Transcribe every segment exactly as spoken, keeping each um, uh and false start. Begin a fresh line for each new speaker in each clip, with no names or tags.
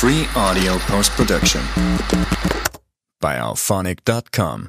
Free audio post-production by alphonic dot com.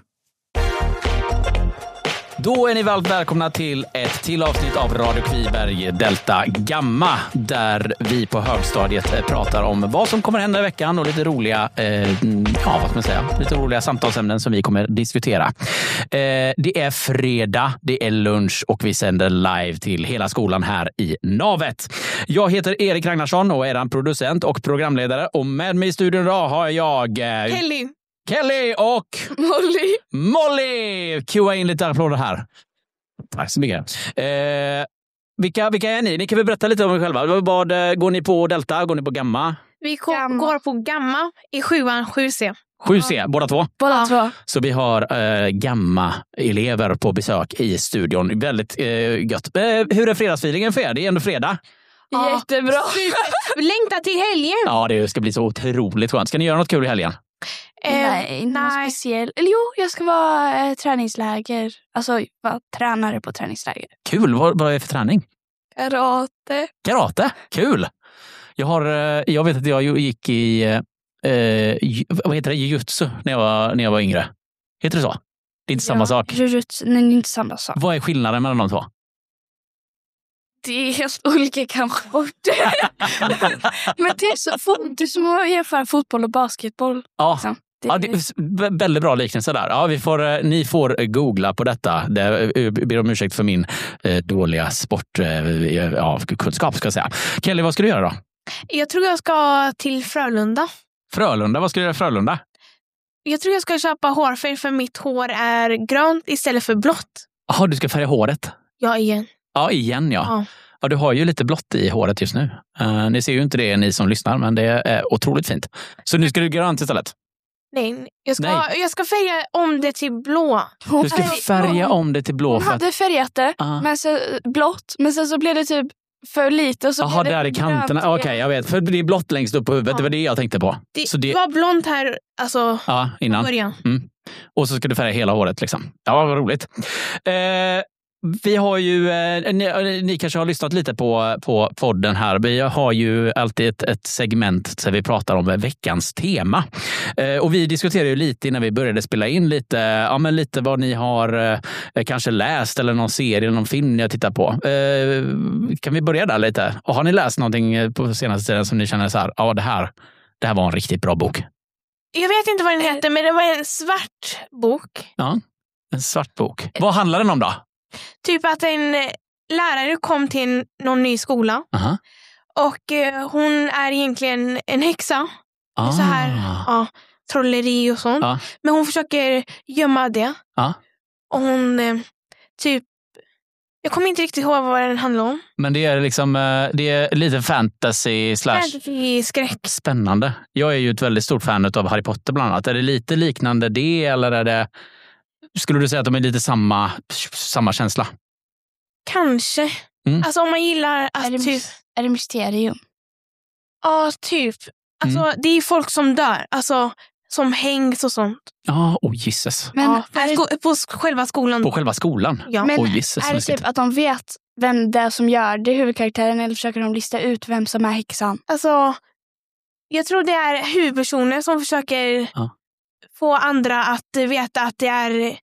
Då är ni varmt välkomna till ett till avsnitt av Radio Kviberg Delta Gamma, där vi på högstadiet pratar om vad som kommer hända i veckan och lite roliga, eh, ja vad ska man säga, lite roliga samtalsämnen som vi kommer diskutera. Eh, det är fredag, det är lunch och vi sänder live till hela skolan här i Navet. Jag heter Erik Ragnarsson och är en producent och programledare, och med mig i studion idag har jag eh,
Kelly.
Kelly och
Molly.
Molly! Cua in lite applåder här. Tack så mycket. Eh, vilka, vilka är ni? Ni kan väl berätta lite om er själva. Vad, går ni på Delta? Går ni på Gamma?
Vi kom, går på Gamma i sjuan sju C.
sju C, ja. Båda två?
Båda
ja.
två.
Så vi har eh, Gamma-elever på besök i studion. Väldigt eh, gött. Eh, hur är fredagsfeelingen för er? Det är ändå fredag.
Ja. Jättebra. Längta till helgen.
Ja, det ska bli så otroligt skönt. Ska ni göra något kul i helgen?
Eh, nej, inte något speciellt. Eller jo, jag ska vara eh, träningsläger. Alltså vara tränare på träningsläger.
Kul, vad, vad är det för träning?
Karate.
Karate, kul. Jag, har, jag vet att jag gick i eh, vad heter det, jujutsu när jag, var, när jag var yngre. Heter det så? Det är inte ja, samma sak.
Jujutsu, nej, det är inte samma sak.
Vad är skillnaden mellan de två?
Det är helt olika kanske. Men det är, så, det är som att jämföra fotboll och basketboll.
Ja,
liksom. Det är,
ja, det är väldigt bra liknelse där. Ja, vi får, ni får googla på detta. Det, jag ber om ursäkt för min eh, dåliga sportkunskap, eh, ska jag säga. Kelly, vad ska du göra då?
Jag tror jag ska till Frölunda.
Frölunda? Vad ska du göra i Frölunda?
Jag tror jag ska köpa hårfärg, för mitt hår är grönt istället för blått.
Jaha, du ska färga håret?
Ja, igen.
Ja, igen ja.
ja.
Ja, du har ju lite blått i håret just nu. Uh, ni ser ju inte det, ni som lyssnar, men det är otroligt fint. Så nu ska du grönt istället?
Nej, jag ska, Nej. jag ska färga om det till blå.
Du ska färga om det till blå.
Hon hade färgat det, uh. men så, blått, men sen så blev det typ för lite. Och så
Jaha, där i kanterna. Okej, okay, jag vet. För det är blått längst upp på huvudet, ja. Det var det jag tänkte på.
Det,
så det
var blont här, alltså,
ja, innan.
början.
Mm. Och så ska du färga hela håret liksom. Ja, vad roligt. Eh... Vi har ju, eh, ni, ni kanske har lyssnat lite på, på podden här. Vi har ju alltid ett, ett segment där vi pratar om veckans tema. Eh, och vi diskuterade ju lite innan vi började spela in lite, ja, men lite vad ni har eh, kanske läst eller någon serie eller någon film ni har tittat på. Eh, kan vi börja där lite? Och har ni läst någonting på senaste tiden som ni känner så här, ja det här, det här var en riktigt bra bok?
Jag vet inte vad den heter, men det var en svart bok.
Ja, en svart bok. Vad handlar den om då?
Typ att en lärare kom till någon ny skola.
Uh-huh.
Och eh, hon är egentligen en häxa.
Ah.
Så här, ja, trolleri och sånt.
Ah.
Men hon försöker gömma det.
Ah.
Och hon eh, typ... Jag kommer inte riktigt ihåg vad den handlar om.
Men det är liksom det är lite fantasy slash...
Fantasy-skräck.
Spännande. Jag är ju ett väldigt stort fan av Harry Potter bland annat. Är det lite liknande det, eller är det... Skulle du säga att de är lite samma, samma känsla?
Kanske. Mm. Alltså om man gillar... Att
är, det,
typ...
är det mysterium?
Ja, typ. Alltså mm. det är folk som dör. Alltså som hängs och sånt.
Ja, oh Jesus.
Men ja, på, sko- det... på själva skolan.
På själva skolan?
Ja.
Men
oh, Jesus,
är det typ att de vet vem det är som gör det, huvudkaraktären, eller försöker de lista ut vem som är häxan?
Alltså, jag tror det är huvudpersoner som försöker... Ja. Få andra att veta att det är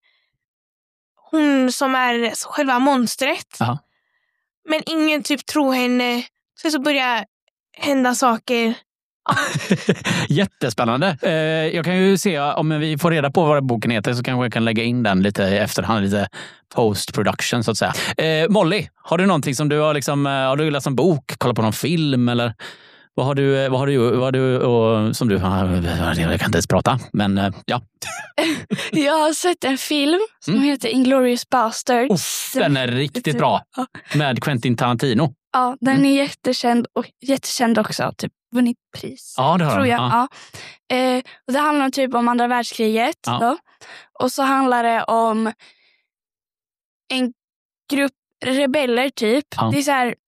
hon som är själva monstret.
Aha.
Men ingen typ tror henne. Så så börjar hända saker.
Jättespännande. Eh, jag kan ju se om vi får reda på vad boken heter, så kanske jag kan lägga in den lite i efterhand, lite post-production så att säga. Eh, Molly, har du någonting som du har liksom, har du läst en bok, kollat på någon film eller... Vad har du, vad har du, vad har du och, som du, jag kan inte ens prata, men ja.
Jag har sett en film som mm. heter Inglourious Basterds.
Uff, den är riktigt bra, med Quentin Tarantino.
Ja, den mm. är jättekänd och jättekänd också, typ vunnit pris.
Ja, det har
tror jag.
Ja.
Ja. Eh, och det handlar typ om andra världskriget. Ja. Då. Och så handlar det om en grupp rebeller typ. Ja. Det är så här,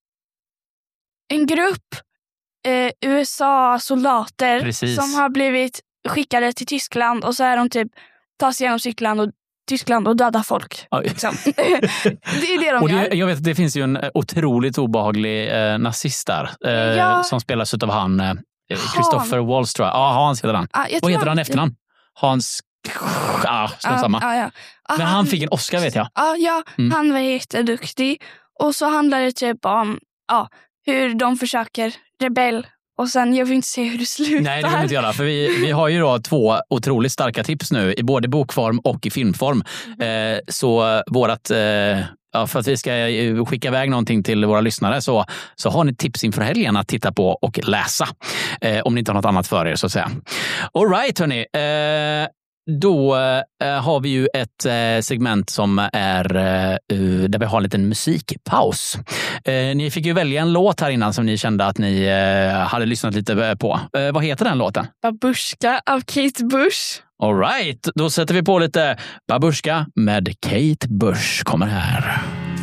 en grupp Eh, U S A-soldater
Precis.
som har blivit skickade till Tyskland, och så är de typ tar sig igenom Tyskland och, Tyskland och dödar folk. Liksom. Det är det de
och det,
gör.
Jag vet att det finns ju en otroligt obehaglig eh, nazist där eh,
ja.
som spelas av han eh, Christopher Waltz tror jag. Ja, Hans heter han.
Ah,
Vad heter han efternamn? Hans... Ja, ah, samma.
Ah, ja. ah,
Men han fick en Oscar vet jag.
Ah, ja, mm. han var jätteduktig. Och så handlar det typ om ah, hur de försöker rebell. Och sen, jag vill inte se hur det slutar.
Nej, det vill vi inte göra. För vi, vi har ju då två otroligt starka tips nu. I både bokform och i filmform. Mm. Eh, så vårat... Eh, Ja, för att vi ska skicka iväg någonting till våra lyssnare så, så har ni tips inför helgen att titta på och läsa. Eh, om ni inte har något annat för er så att säga. All right, hörni. Eh, då eh, har vi ju ett eh, segment som är eh, där vi har en liten musikpaus. Eh, ni fick ju välja en låt här innan som ni kände att ni eh, hade lyssnat lite på. Eh, vad heter den låten?
Babushka av Kate Bush.
All right, då sätter vi på lite Babushka med Kate Bush. Kommer här.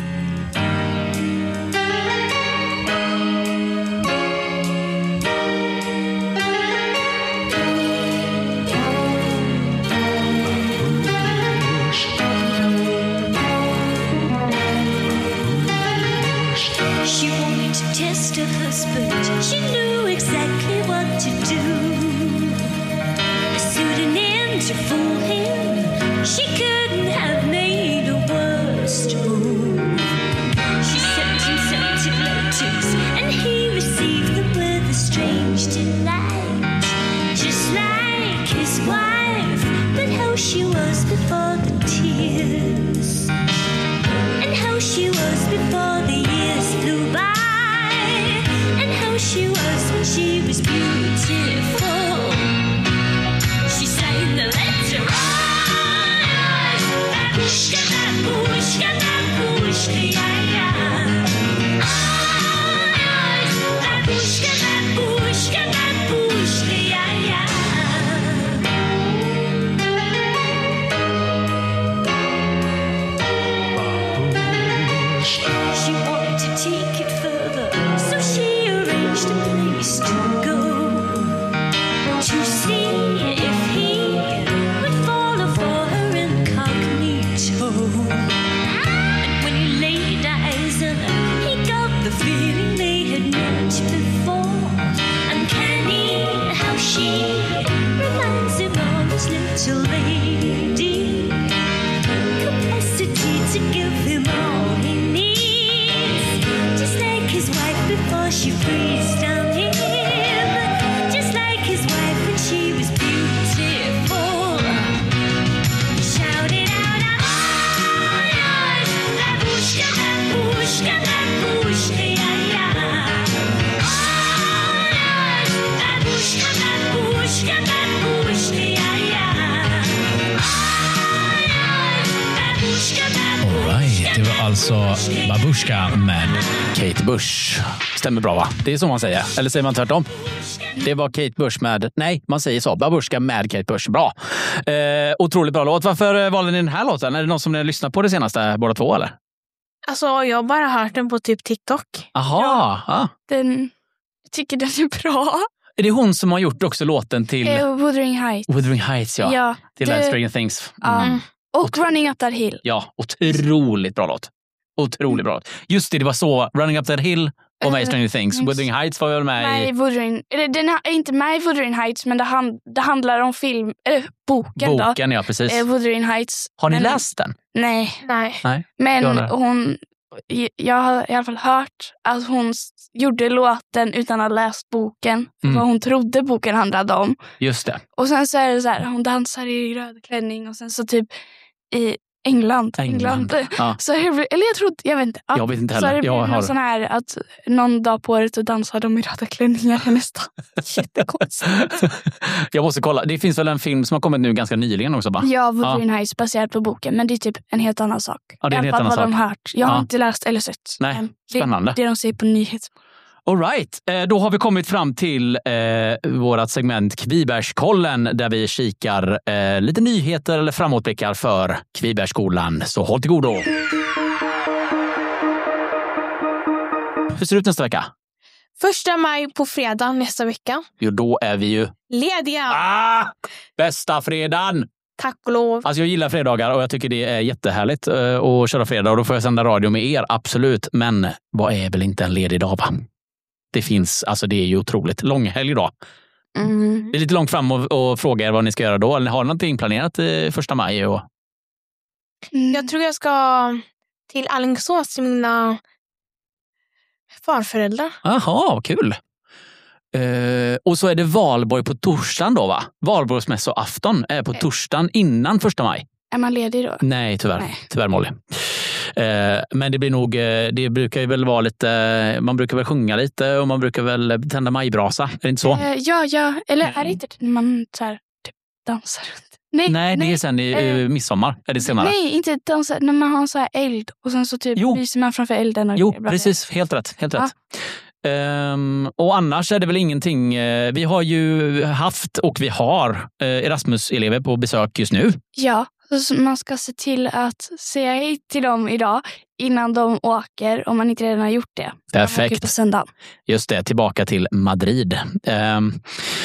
She wanted to test her husband. She knew exactly what to do. To fool him, she couldn't have made a worse move. She sent him scented letters, and he received them with a strange delight. Just like his wife, but how she was before the tears, and how she was before the years flew by, and how she was when she was beautiful. She sang the letter on. Babushka, babushka, babushka, yeah, yeah. Babushka, babushka, babushka, yeah, yeah. She wanted to take it further, so she arranged a place to go. To see if he would follow for her incognito. And when he laid eyes on her, he got the feeling they had met before. Uncanny how she reminds him of his little lady. Capacity to give him all he needs. Just like his wife before she breathes down him. Just like his wife when she was beautiful. Shout it out, I'm yours. Babushka, babushka, babushka, yeah, yeah. Babushka, babushka, babushka, yeah, yeah. Babushka,
All right, det var alltså Babushka med Kate Bush. Stämmer bra va? Det är så man säger. Eller säger man tvärtom? Det var Kate Bush med... Nej, man säger så. Babushka med Kate Bush. Bra. Eh, otroligt bra låt. Varför valde ni den här låten? Är det någon som ni har lyssnat på det senaste, båda två eller?
Alltså, jag har bara hört den på typ TikTok.
Aha.
Ja,
ah.
den, jag tycker den är bra.
Är det hon som har gjort också låten till...
Eh, Wuthering Heights.
Wuthering Heights, ja.
ja
till
det...
Stranger Things. Mm.
Mm. Och Otro... Running Up That Hill.
Ja, otroligt bra låt. Otroligt bra låt. Just det, det var så. Running Up That Hill och med Stranger Things. Mm. Wuthering Heights var väl med
Nej,
i...
Wuthering, eller den är inte med i Wuthering Heights, men det, hand, det handlar om film, eller boken,
boken
då.
ja, precis.
Eh, Wuthering Heights.
Har ni
men,
läst den?
Nej.
Nej.
nej.
Men hon, jag har i alla fall hört att hon gjorde låten utan att ha läst boken. Mm. Vad hon trodde boken handlade om.
Just det.
Och sen så är det så här, hon dansar i röd klänning och sen så typ i England.
England.
England.
Ja.
Så jag, eller jag tror jag vet inte. Ja.
Jag vet inte heller.
Så det blir
jag
någon sån här att någon dag på året så dansar de i röda klänningar nästan. Jättekonstigt.
Jag måste kolla. Det finns väl en film som har kommit nu ganska nyligen också va?
Ja, Wuthering ja. Heights baserat på boken, men det är typ en helt annan sak.
Ja, det är en helt annan
vad
sak.
De hört. Jag har
ja.
inte läst eller sett.
Nej, spännande.
Det, det de säger på nyhets.
All right, då har vi kommit fram till eh, vårat segment Kvibergskollen där vi kikar eh, lite nyheter eller framåtblickar för Kvibergsskolan. Så håll till godo. Hur ser det ut nästa vecka?
Första maj på fredag nästa vecka.
Jo, då är vi ju...
lediga!
Ah! Bästa fredagen!
Tack och lov.
Alltså jag gillar fredagar och jag tycker det är jättehärligt uh, att köra fredag och då får jag sända radio med er, absolut. Men vad är väl inte en ledig dag va? Det finns, alltså det är ju otroligt. Långhelg då.
Mm.
Det är lite långt fram och, och fråga er vad ni ska göra då. Eller har ni någonting planerat i första maj? Och...
Mm. Jag tror jag ska till Alingsås till mina farföräldrar.
Jaha, kul. Uh, och så är det valborg på torsdagen då, va? Valborgsmässoafton är på torsdagen innan första maj.
Är man ledig då?
Nej, tyvärr.
Nej.
Tyvärr, Molly. Uh, men det blir nog, det brukar ju väl vara lite, man brukar väl sjunga lite och man brukar väl tända majbrasa. Är det inte så?
Uh, ja, ja. Eller är det inte när man så här, typ dansar runt? Nej,
nej, det
nej.
är sen i uh, midsommar. Är det senare?
Nej, inte dansa. När man har så här eld och sen så typ lyser man framför elden. Och
jo, precis. Helt rätt. Helt rätt. Ja. Um, och annars är det väl ingenting. Uh, vi har ju haft och vi har uh, Erasmus-elever på besök just nu.
Ja, så man ska se till att säga hej till dem idag innan de åker, om man inte redan har gjort det.
Perfekt.
På söndag.
Just det, tillbaka till Madrid. Um,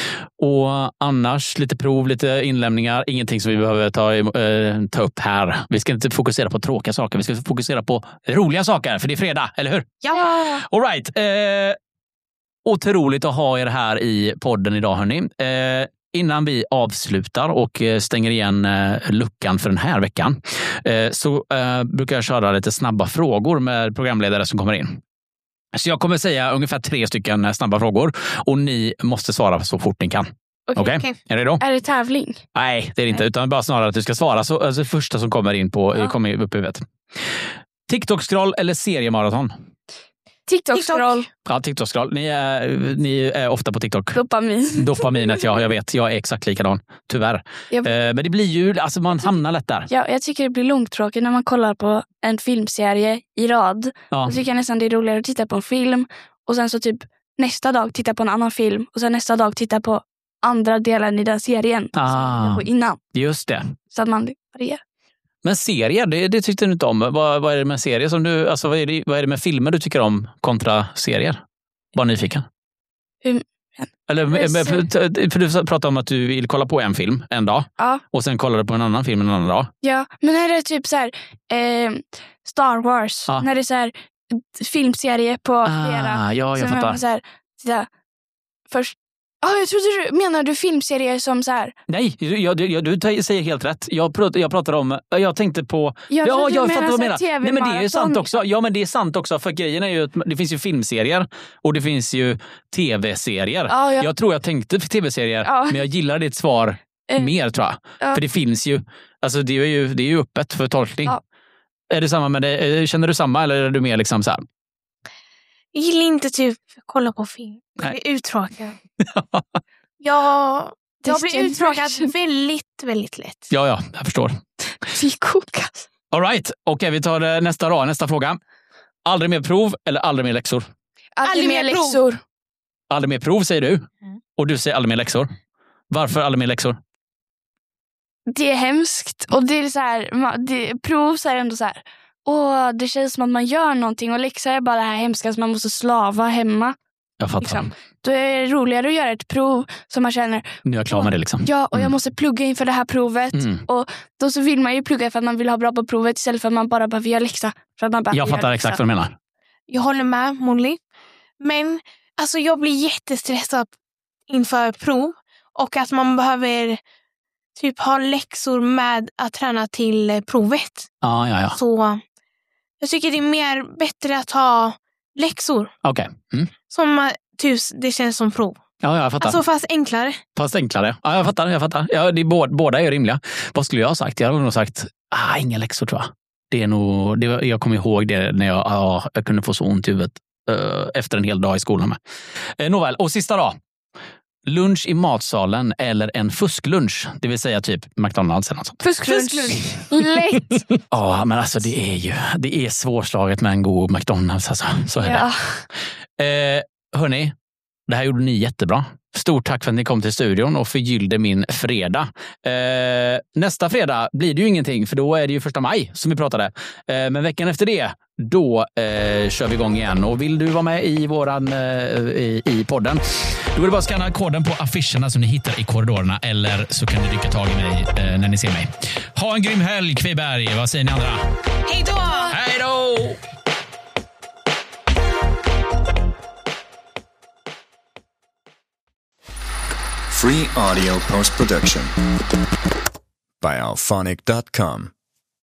och annars lite prov, lite inlämningar. Ingenting som vi behöver ta, uh, ta upp här. Vi ska inte fokusera på tråkiga saker. Vi ska fokusera på roliga saker, för det är fredag, eller hur?
Ja.
All right. Uh, otroligt att ha er här i podden idag, hörni. Uh, Innan vi avslutar och stänger igen luckan för den här veckan så brukar jag köra lite snabba frågor med programledare som kommer in. Så jag kommer säga ungefär tre stycken snabba frågor och ni måste svara så fort ni kan. Okej? Okay? Okay. Är det då?
Är det tävling?
Nej, det är det inte. Utan bara snarare att du ska svara. Så, alltså, första som kommer in på ja. kommer upp i huvudet. TikTok-scroll eller seriemaraton?
TikTok-scroll.
Ja, TikTok-scroll. Ni är, ni är ofta på TikTok.
Dopamin.
Dopaminet, ja, jag vet. Jag är exakt likadan. Tyvärr. Jag... Men det blir ju, alltså man hamnar lätt där.
Ja, jag tycker det blir långtråkigt när man kollar på en filmserie i rad. Ja. Jag tycker nästan det är roligare att titta på en film och sen så typ nästa dag titta på en annan film och sen nästa dag titta på andra delen i den serien.
Ah,
på innan.
Just det.
Så att man varierar.
Men serier, det, det tyckte du inte om. Vad, vad är det med serier som du, alltså vad är det, vad är det med filmer du tycker om kontra serier? Bara nyfiken.
Um,
Eller, för, för du pratade om att du vill kolla på en film en dag.
Ja.
Och sen kollar du på en annan film en annan dag.
Ja, men när det är typ så här eh, Star Wars. Ja. När det är så här filmserie på
ah,
flera.
Ja, jag fattar.
Så här, så här, först Ja, oh, jag trodde du menar du filmserier som så här.
Nej, jag, jag, du säger helt rätt. Jag pratar, jag pratar om jag tänkte på
jag
ja, jag fattar vad du
menar.
Nej, men det är ju sant också. Ja, men det är sant också för grejen är ju att det finns ju filmserier och det finns ju tv-serier.
Ja, ja.
Jag tror jag tänkte för tv-serier, ja. men jag gillar ditt svar uh, mer tror jag. Ja. För det finns ju alltså det är ju det är ju öppet för tolkning. Ja. Är det samma med det? Känner du samma eller är du mer liksom så här?
Jag gillar inte typ kolla på film. Jag blir uttråkad. jag, jag blir uttråkad väldigt, väldigt lätt.
Ja, ja, jag förstår.
Vi kokas.
All right, okej, okay, vi tar nästa rad, nästa fråga. Aldrig mer prov eller aldrig mer läxor?
Aldrig, aldrig mer läxor. Prov.
Aldrig mer prov säger du. Mm. Och du säger aldrig mer läxor. Varför aldrig mer läxor?
Det är hemskt. Och det är så här, det, prov så är ändå så här. Åh, det känns som att man gör någonting och läxor är bara det här hemska som man måste slava hemma.
Jag fattar.
Liksom. Då är det roligare att göra ett prov som man känner.
Nu är jag klar med det liksom.
Ja, och
mm.
jag måste plugga inför det här provet. Mm. Och då så vill man ju plugga för att man vill ha bra på provet istället för att man bara behöver göra läxa. För att man bara
jag fattar exakt vad du menar.
Jag håller med, Molly. Men alltså jag blir jättestressad inför prov. Och att man behöver typ ha läxor med att träna till provet.
Ja, ja, ja.
Så jag tycker det är mer bättre att ha läxor.
Okej. Okay. Mm.
Som typ, det känns som prov.
Ja, jag fattar.
Alltså fast enklare.
Fast enklare. Ja, jag fattar, jag fattar. Ja, det är båda, båda är rimliga. Vad skulle jag ha sagt? Jag hade nog sagt, ah, inga läxor tror jag. Det är nog, det, jag kommer ihåg det när jag, ah, jag kunde få så ont i huvudet uh, efter en hel dag i skolan med. Eh, nåväl, och sista dag. Lunch i matsalen eller en fusklunch, det vill säga typ McDonalds eller något sånt.
Fusklunch. Lätt.
Ja, men alltså det är ju det är svårslaget med en god McDonalds alltså. Så är
ja.
det. Eh, hörni, det här gjorde ni jättebra. Stort tack för att ni kom till studion och förgyllde min fredag. Eh, nästa fredag blir det ju ingenting för då är det ju första maj som vi pratade. Eh, men veckan efter det, då eh, kör vi igång igen. Och vill du vara med i våran eh, i, i podden, då är det bara att scanna koden på affischerna som ni hittar i korridorerna eller så kan ni rycka tag i mig eh, när ni ser mig. Ha en grym helg, Kviberg. Vad säger ni andra?
Hej då!
Hej då!
Free audio post-production by alphonic dot com.